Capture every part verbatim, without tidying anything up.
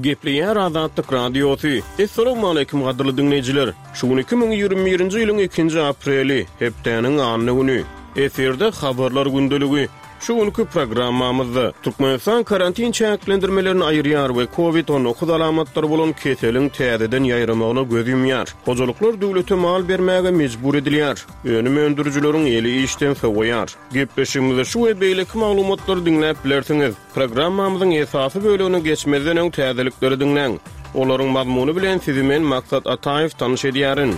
Gepliýär Azatlyk radiosu. Assalamu alaykum gaderly dinleýijiler. Şugun iki bin ýygrimi birinji ýylyň ikinji apreli, hepdeniň anyny güni. Eferde habarlar gündeligi. Şugunky programmamyzda Türkmenistan karantin çäklendirmelerini aýyrýar we covid on dokuz alamatlary bolan keseliň täzeden ýaýramagyna göz ýumýar. Hojalyklar döwlete mal bermäge mejbur edilýär. Önüm öndürjüleriň eli işden sowaýar. Gepleşigimizde şu we beýleki maglumatlary dinläp bilersiňiz. Programmamyzyň esasy bölügine geçmeden öň täzelikleri dinleň. Olaryň mazmuny bilen sizi men Maksat Ataýew tanyş edýärin.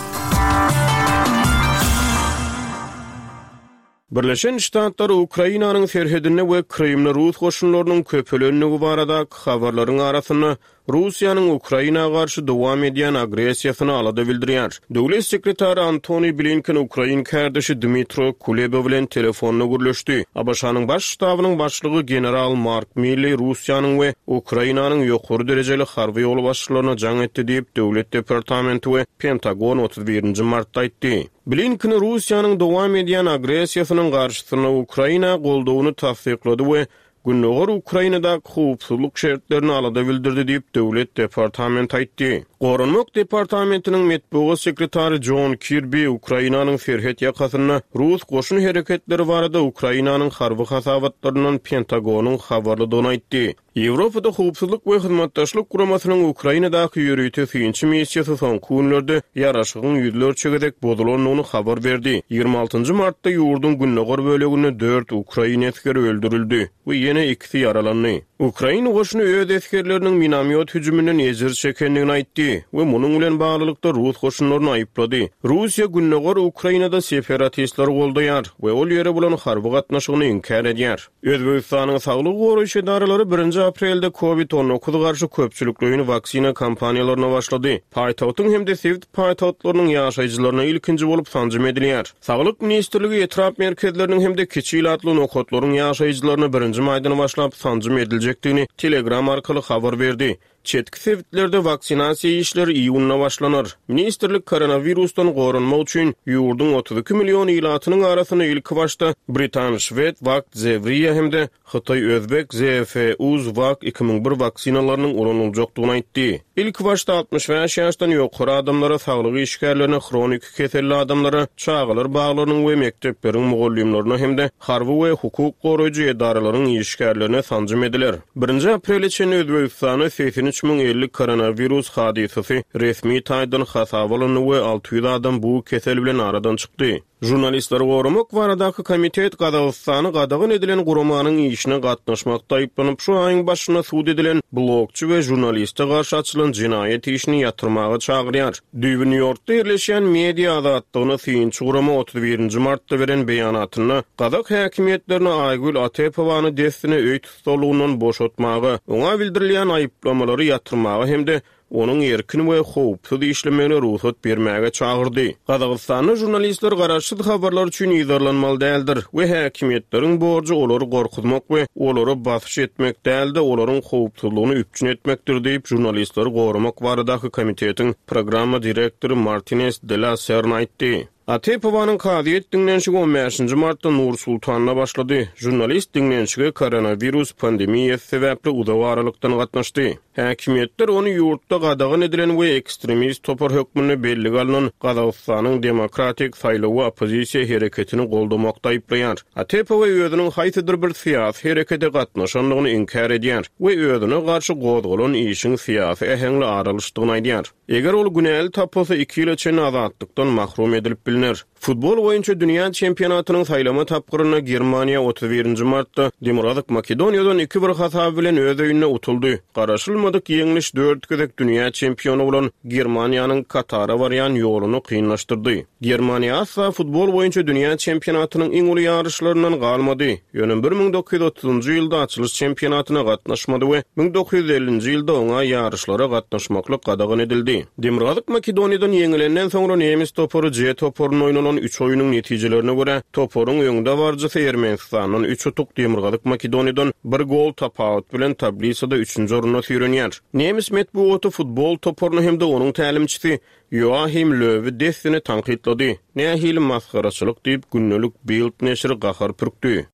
Birleşen Ştatlar Ukrainanyň serhedine we Krymna Rus goşunlarynyň köpelenligi barada habarlaryň arasyny Russiýanyň Ukraina garşy dowam edýän agresiýasyny alada bildirýär. Döwlet sekretary Antony Blinken Ukraina kärdeşi Dmytro Kuleba bilen telefonna gürleşdi. A B S-nyň baş ştabynyň başlygy general Mark Milley Russiýanyň we Ukrainanyň ýokary derejeli harby ýoly başçylaryna jaň etdi diýip döwlet departamenti we Pentagon otuz birinji martda aýtdy. Blinken Russiýanyň dowam edýän agresiýasynyň garşysyna Ukraina goldawyny tasdiklady we Günnöger Ukrainada howpsuzlyk şertlerini alada bildirdi diýip döwlet departamenti aýtdy. Gorunmak departamentiniň metbuat sekretary John Kirby Ukrainanyň serhet ýakasyna Rus goşun hereketleri barada Ukrainanyň harby hasabatlarynyň Pentagonyň habarladygyny aýtdy. Ýewropada howpsuzlyk we hyzmatdaşlyk guramasynyň Ukrainadaky ýürüýte süýünçi missiýasy soňky günlerde ýaraşygyň ýüzlerçe gedek bozulanyny habar berdi. ýygrimi altynjy martda ýurdun Günnöger böleginde dört Ukraina askeri öldürildi we ýene ikisi yaralandy. Ukraina goşuny öz askerleriniň minamyot hüjümünden ejir çekendigini aýtdy we munyň bilen baglykda Rus goşunlaryny aýyplady. Russiýa Günnöger Ukrainada separatistler goldaýar we ol ýere bolan harby gatnaşygyny inkar edýär. Özbegistanyň saglyk goraýşy idaralary birinji aprelde covid on dokuz garşy köpçüliklerini vaksina kampaniýalaryna başlady. Paýtagtyň hemde Sewit paýtagtlarynyň ýaşaýjylaryna ilkinji bolup tanjym edilýär. Saglyk ministrligi etrap merkezleriniň hemde kiçik atly nokotlaryň ýaşaýjylaryna birinji maýdana başlap tanjym ediljekdigini Telegram arkaly habar berdi. Çetki sevitlerde vaksinasiýa işleri iýunna başlanır. Ministerlik koronavirusdan gorunmak üçin ýurdun otuz iki million ilatynyň arasyny ilki başda Britan, Şwed, Vakt, Zevriya hemde Hytaý, Özbek, Z F U Z, Vak iki ming bir vaksinalarynyň ulanyljakdygyny aýtdy. İlki başda altmış beş ýaşdan ýokary adamlara, saglyk işgärlerine, kronik keselli adamlara, çağılar baglarynyň we mektepleriň mugallimlerine hemde harby we hukuk goraýjy edaralaryň işgärlerine tanjym ediler. birinji aprel üçin Özbegistanyň seksen üç min elli koronavirus hadisesi resmi taýdan hasabalany we altı yüz adam bu kesel bilen aradan çykdy. Jurnalistler gorumak baradaky komitet Gazagystany gadagyn edilen guramanyň işine gatnaşmakda aýyplanyp şu aýyň başyna suud edilen blogçy we jurnaliste garşy açylan jinaýet işini ýatyrmaga çagyrýar. New Yorkda ýerleşen media azatlygyna syňçy gurama otuz birinji martda beren beýanatyny Gazak häkimetlerine Aýgül Atepowany destine öý tutulugyndan boşatmagy, oňa bildirilýän aýyplamary ýatyrmagy hemde onun erkin we howpsuz işlemegine ruhsat bermäge çagyrdy. Gazagystanyň jurnalistler garaşsyz habarlar üçin ýyzarlanmaly däldir we häkimetleriň borjy olary gorkutmak we olary basyş etmek däldi, olaryň howpsuzlygyny üpçün etmekdir diýip jurnalistleri gorumak baradaky komitetiň programma direktory Martinez de la Serna aýtdy. Atepowanyň kadyet dinlenşigi on beşinji martda Nur Sultanyna başlady. Jurnalist dinlenşigi koronavirus pandemiýasy sebäpli uzak aralykdan gatnaşdy. Häkimetler ony ýurtda gadagyn edilen we ekstremist topar hökmüne belli galynan Gazagystanyň demokratik saýlawy opozisiýa hereketini goldamakda aýyplaýar. Atepow özüniň haýsydyr bir siýasy herekete gatnaşanlygyny inkar edýär we özüne garşy gozgulan işiň siýasy ähengli aralyşdygyny aýdýar. Eger ol günäli tapasa iki ýyl içinde azatlykdan mahrum edilip bilinir. Futbol boýunça dünýä çempionatynyň saýlama tapgyryna Germaniýa otuz birinji martda Demokratik Makedoniýadan iki bir hasab bilen öz öýünde utuldy. Garaşylmadyk ýeňiliş dört gezek dünýä çempionu bolan Germaniýanyň Katara barýan ýoluny kynlaşdyrdy. Germaniýa asa futbol boýunça dünýä çempionatynyň iň uly ýarışlarynyň galmady. Ýöne bir ming dokuz yüz otuzunjy ýylda açylış çempionatyna gatnaşmady we bir ming dokuz yüz ellinji ýylda oňa ýarışlara gatnaşmaklyk gadagyn edildi. Demokratik Makedoniýadan ýeňilenden soňra nemis toporu J toporunyň oýnanan üç oýunyň netijelerine görä toporuň öňünde barjysy Ermenistanyň üç utuk Demokratik Makedoniýadan bir gol tapawut bilen tablisada üçünji orunda ýörenýär. Nemis metbuaty futbol toporuny hemde onuň tälimçisi Joachim Löw destini tanqidlady. Nähili masgaraçylyk diýip günnelik Bild neşri gahar pürkdi.